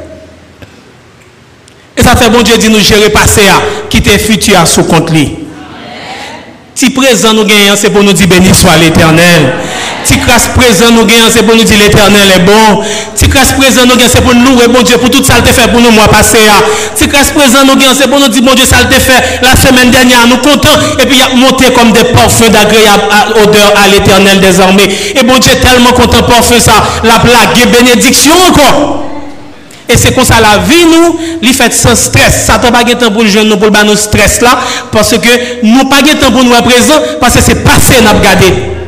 Et ça fait bon Dieu dit nous gérer passé à quitter futur à sous compte lui. Si présent nous gagnons, c'est pour nous dire béni soit l'Éternel. Si grâce présent nous gagnons, c'est pour nous dire l'Éternel est bon. Si grâce présent nous gagnons, c'est pour nous louer bon Dieu pour tout ça le fait pour nous mois passé. Si grâce présent nous gagnons, c'est pour nous dire bon Dieu ça le fait la semaine dernière nous contents et puis il a monté comme des parfums d'agréable odeur à l'Éternel désormais. Et bon Dieu tellement content parfum ça, la blague bénédiction encore. Et c'est comme ça la vie nous, il fait sans stress. Ça n'a pas de temps pour le jeune nous pour le stress là parce que nous pas de temps pour nous à présent parce que c'est passé n'a regardé.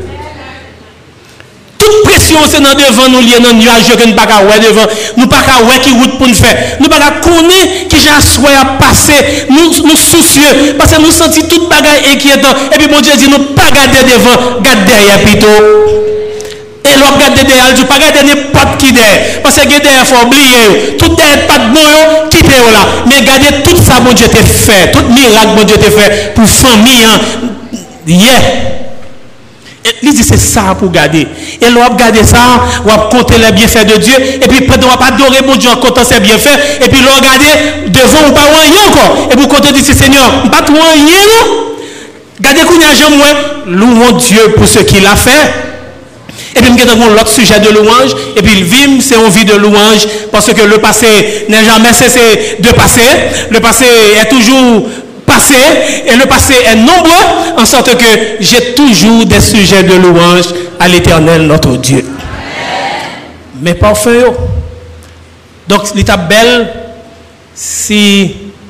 Toute pression c'est dans devant nous lié dans nuage que nous pas ouais devant, nous pas ouais qui route pour nous faire. Nous pas connaître qui j'ai souhait à passer, nous soucieux parce que nous senti toute bagaille inquiétant et puis bon Dieu dit nous pas garder devant, garder derrière plutôt. Et l'on regarde derrière, tu pas regarder n'importe qui derrière. Parce que derrière, il faut oublier. Tout derrière, pas de bon, quittez là. Mais regardez tout ça, bon Dieu t'a fait. Tout miracle, bon Dieu t'a fait pour famille. Yeah. Il dit c'est ça pour garder. Et l'on regarde ça, on va compter les bienfaits de Dieu. Et puis, on va pas adorer mon Dieu en comptant ses bienfaits. Et puis, l'on regarde devant ou pas rien encore. Et puis, quand on dit Seigneur, pas tout rien. Regardez qu'on y a jamais. Louons Dieu pour ce qu'il a fait. Et puis, nous avons l'autre sujet de louange. Et puis, le vim, c'est une vie de louange. Parce que le passé n'est jamais cessé de passer. Le passé est toujours passé. Et le passé est nombreux. En sorte que j'ai toujours des sujets de louange à l'Éternel, notre Dieu. Mais parfum. Donc, l'étape belle, si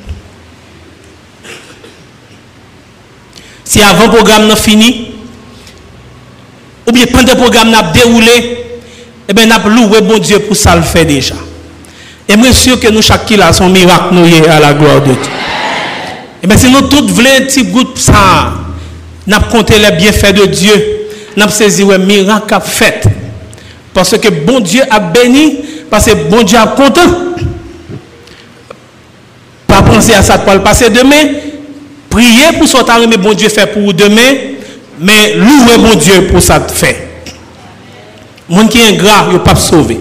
avant le programme n'a fini, ou bien pendant le programme n'a déroulé, eh bien, n'a loué bon Dieu pour ça le fait déjà. Et moi, sûr que nous, chaque qui a son miracle, nous à la gloire de Dieu. Eh bien, si nous tous voulons un petit groupe ça, n'a compté les bienfaits de Dieu, n'a saisi le miracle qu'a fait. Parce que bon Dieu a béni, parce que bon Dieu a content. Pas penser à ça pour le passer demain, prier pour ce que bon Dieu fait pour demain. Mais louer mon Dieu pour ça fait. Monde qui est ingrat, il ne peut pas sauver.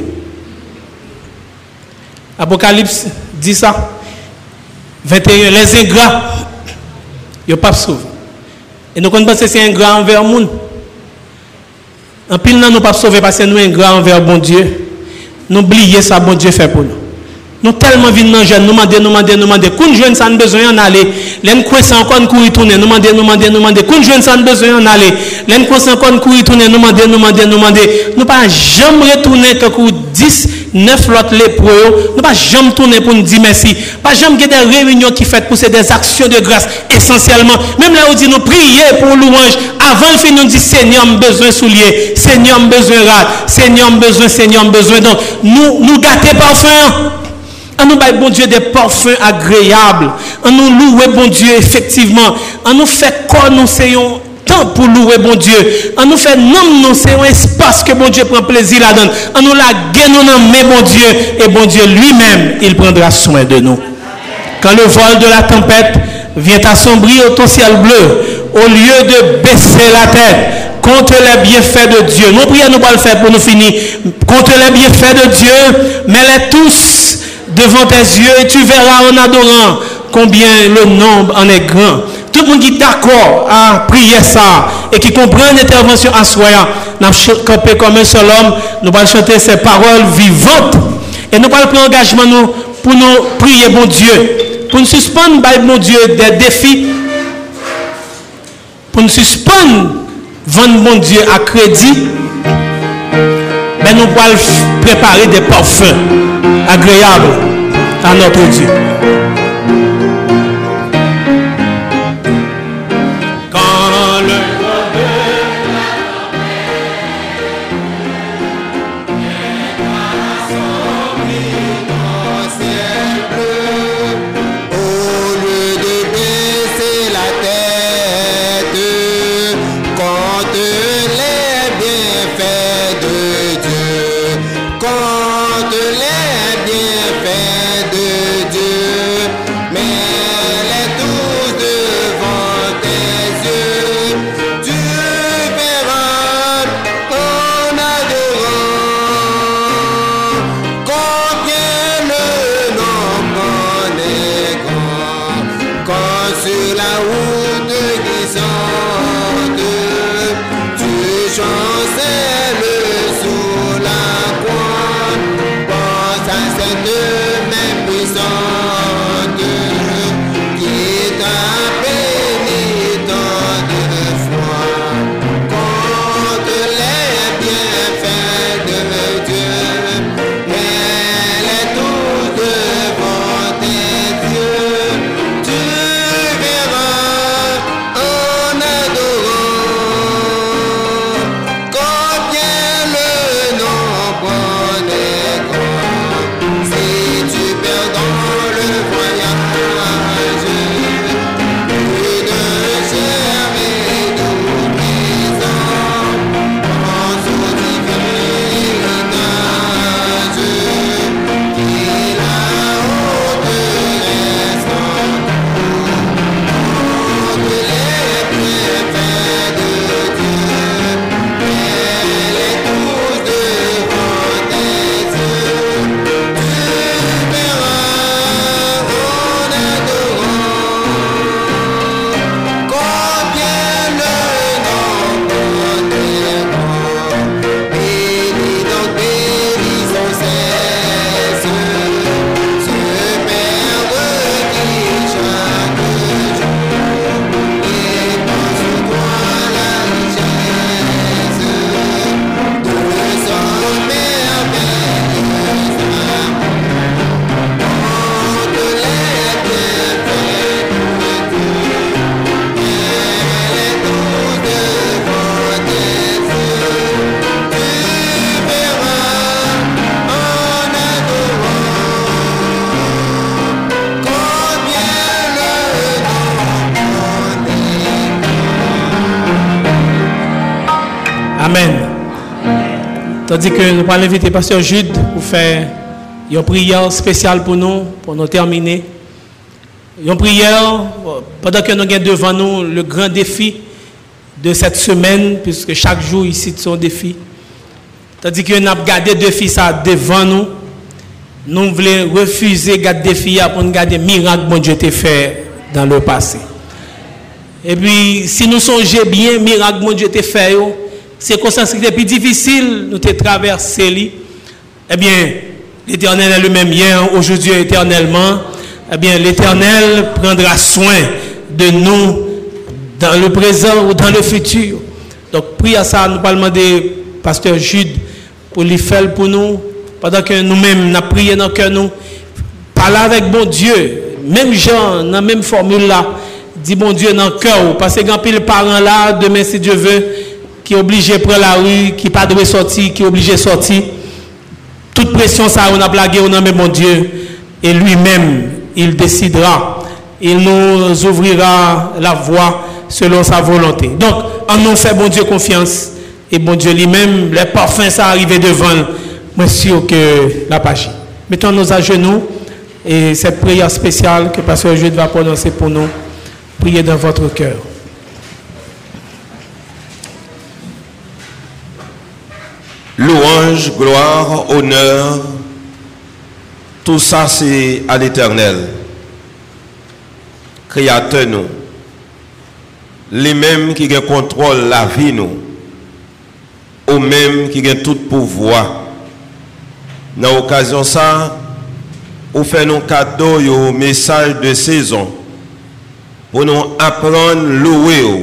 Apocalypse dit ça. 21, les ingrats, ils ne peuvent pas sauver. Et nous pensons que c'est ingrat envers le monde. En pile, nous ne pouvons pas sauver parce que nous sommes ingrats envers bon Dieu. Nous oublions ça, bon Dieu fait pour nous. Nous tellement vite dans jeune, nous demander, qu'on jeune ça nous besoin en aller. L'en coince encore courir tourner, nous demander, qu'on jeune ça nous besoin en aller. L'en coince encore courir tourner, nous demander. Nous pas jamais retourner que 10, 9 l'autre lépreux, nous pas jamais tourner pour nous dire merci. Pas jamais des réunions qui fait pour des actions de grâce essentiellement. Même là où dit nous prier pour louange, avant le fin nous dit Seigneur besoin soulier, Seigneur besoin rat, Seigneur besoin. Donc nous gâter parfum. On nous baille bon Dieu des parfums agréables. On nous loue bon Dieu effectivement. On nous fait quoi nous sayons temps pour louer bon Dieu. On nous fait nom nous c'est un espace que bon Dieu prend plaisir là-dedans. On nous la gagne nous mais bon Dieu et bon Dieu lui-même il prendra soin de nous. Quand le vol de la tempête vient assombrir ton ciel bleu, au lieu de baisser la tête contre les bienfaits de Dieu, nous prions nous pas le faire pour nous finir. Contre les bienfaits de Dieu, mets-les tous devant tes yeux et tu verras en adorant combien le nombre en est grand. Tout le monde qui est d'accord à prier ça et qui comprend l'intervention en soi, nous allons camper comme un seul homme, nous allons chanter ces paroles vivantes et nous allons prendre engagement pour nous prier bon Dieu, pour nous suspendre bon Dieu des défis pour nous suspendre, vendre mon Dieu à crédit, mais nous pouvons préparer des parfums agréables à notre Dieu. Amen. Tandis que nous allons inviter Pasteur Jude pour faire une prière spéciale pour nous terminer. Une prière, pendant que nous avons devant nous le grand défi de cette semaine, puisque chaque jour ici c'est un défi. Tandis que nous avons gardé le défi ça devant nous, nous voulons refuser de garder le défi pour nous garder le miracle que Dieu a fait dans le passé. Et puis, si nous songeons bien, le miracle que Dieu a fait, c'est comme ça, c'était plus difficile nous de traverser. Eh bien, l'Éternel est le même hier, aujourd'hui et éternellement. Eh bien, l'Éternel prendra soin de nous dans le présent ou dans le futur. Donc, priez à ça, nous allons demander Pasteur Jude pour lui faire pour nous, pendant que nous-mêmes, nous prions dans le cœur, nous parlons avec bon Dieu, même Jean, dans la même formule là, dit bon Dieu dans le cœur, parce que quand il parent là, demain si Dieu veut, qui est obligé de prendre la rue, qui pas de sortir, qui est obligé de sortir. Toute pression, ça, on a blagué, on a mis mon Dieu. Et lui-même, il décidera. Il nous ouvrira la voie selon sa volonté. Donc, on nous fait bon Dieu confiance. Et bon Dieu lui-même, les parfums, ça arrivé devant. Moi, sûr que la page. Mettons-nous à genoux. Et cette prière spéciale que Pasteur Jude va prononcer pour nous, priez dans votre cœur. Louange, gloire, honneur, tout ça c'est à l'Éternel, Créateur nous, les mêmes qui contrôlent la vie nous, aux mêmes qui ont tout pouvoir. Dans l'occasion ça, on fait nos cadeaux et message de saison pour nous apprendre louer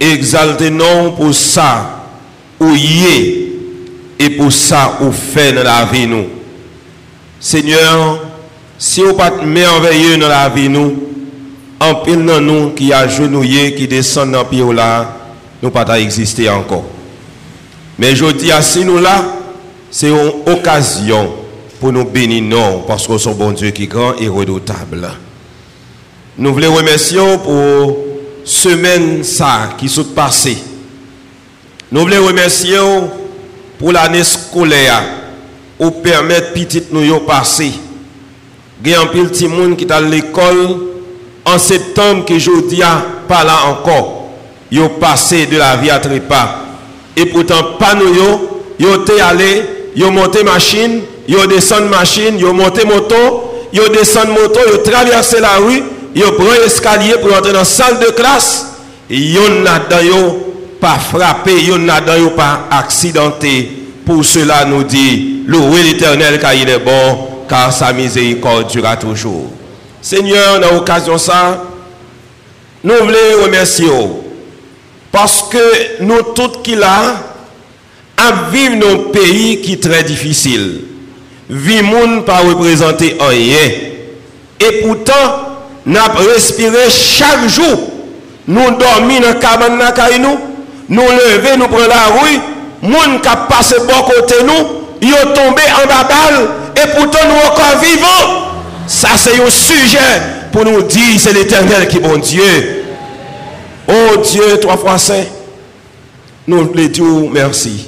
exaltez-nous pour ça, où y est, et pour ça, où fait dans la vie nous. Seigneur, si vous pas merveilleux dans la vie nous, en pile dans nous qui agenouillés, qui descendent dans le pied là, nous pas exister encore. Mais je dis à si nous là, c'est une occasion pour nous bénir non, parce que son bon Dieu qui est grand et redoutable. Nous voulons remercier pour semaine ça qui s'est passée. Nous voulons remercier pour l'année scolaire ou permettre petit nous y passer. Il y a un petit monde qui est à l'école en septembre qui aujourd'hui pas là encore. Ils ont passé de la vie à trépas. Et pourtant pas nous ils ont allé, ils ont monté machine, ils ont descendu machine, ils ont monté moto, ils ont descendu moto, ils ont traversé la rue, ils ont pris l'escalier pour entrer dans la salle de classe. Et ils n'ont pas frappé, ils n'ont pas accidenté. Pour cela nous dit, louez l'Éternel car il est bon, car sa miséricorde durera toujours. Seigneur, dans l'occasion ça, nous voulons remercier parce que nous tous qui là, à vivre dans un pays qui est très difficile. Vivons pas représenter rien. Et pourtant, nous respirons chaque jour. Nous dormons dans la cabane, nous levons, nous prenons la rue. Les gens qui passent bon côté nous, ils sont tombés en baballe. Et pourtant, nous encore vivants. Ça, c'est un sujet pour nous dire c'est l'Éternel qui est bon Dieu. Oh Dieu, trois fois saint, nous voulons dire merci.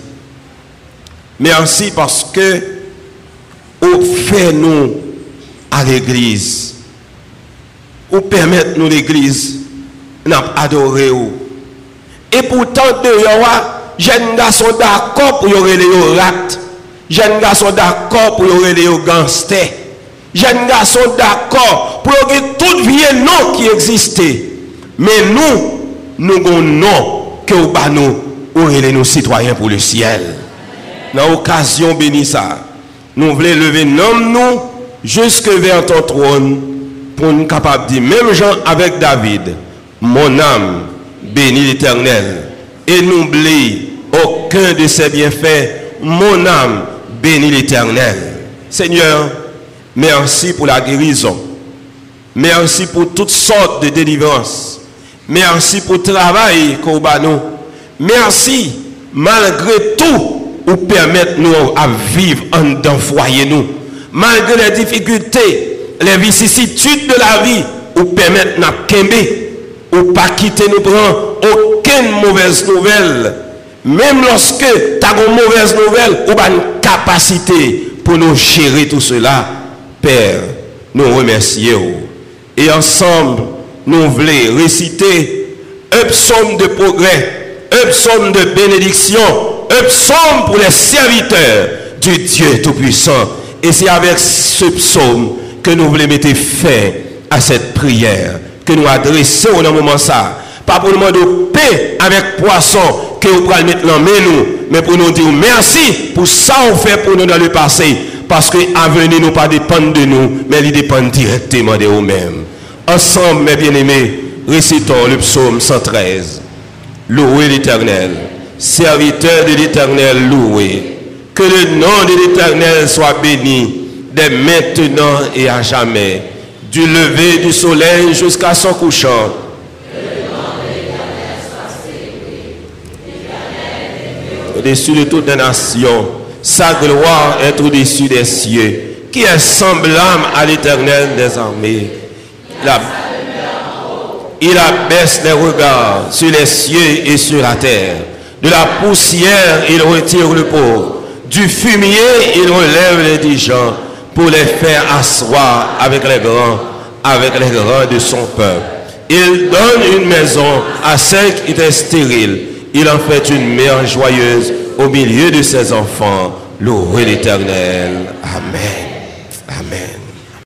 Merci parce que vous faites nous à l'église. Vous permettez nous l'église d'adorer. Et pourtant, jeunes garçons d'accord pour y avoir les rats. Jeunes garçons d'accord pour y avoir les gangsters. Jeunes garçons d'accord pour y avoir toute vie non qui existait. Mais nous avons un nom que nous sommes nos citoyens pour le ciel. Dans l'occasion bénie ça, nous voulons lever nous jusque vers ton trône pour nous capables de dire, même Jean avec David, mon âme bénit l'Éternel et n'oublie aucun de ses bienfaits, mon âme bénit l'Éternel. Seigneur, merci pour la guérison. Merci pour toutes sortes de délivrances. Merci pour le travail qu'on a nous. Merci, malgré tout, ou permettre nous à vivre en dans foyer nous. Malgré les difficultés, les vicissitudes de la vie, ou permettre nous kembe, ou pas quitter nous prendre aucune mauvaise nouvelle. Même lorsque tu as une mauvaise nouvelle, ou une capacité pour nous gérer tout cela, Père, nous remercions. Et ensemble, nous voulons réciter un psaume de progrès, un psaume de bénédiction, un psaume pour les serviteurs du Dieu Tout-Puissant. Et c'est avec ce psaume que nous voulons mettre fin à cette prière, que nous adressons dans le moment ça. Pas pour nous demander paix avec poisson que vous pouvez mettre dans nous, mais pour nous dire merci pour ça on fait pour nous dans le passé. Parce que l'avenir ne pas dépend de nous, mais il dépend directement de nous-mêmes. Ensemble, mes bien-aimés, récitons le psaume 113. Louez l'Éternel, serviteur de l'Éternel, louez. Que le nom de l'Éternel soit béni, dès maintenant et à jamais, du lever du soleil jusqu'à son couchant. Que le nom de l'Éternel soit célébré, l'Éternel au-dessus de toutes les nations. Sa gloire est au-dessus des cieux, qui est semblable à l'Éternel des armées. Il abaisse les regards sur les cieux et sur la terre. De la poussière, il retire le pauvre. Du fumier, il relève les indigents pour les faire asseoir avec les grands de son peuple. Il donne une maison à ceux qui étaient stériles. Il en fait une mère joyeuse au milieu de ses enfants. Louez l'Éternel. Amen. Amen.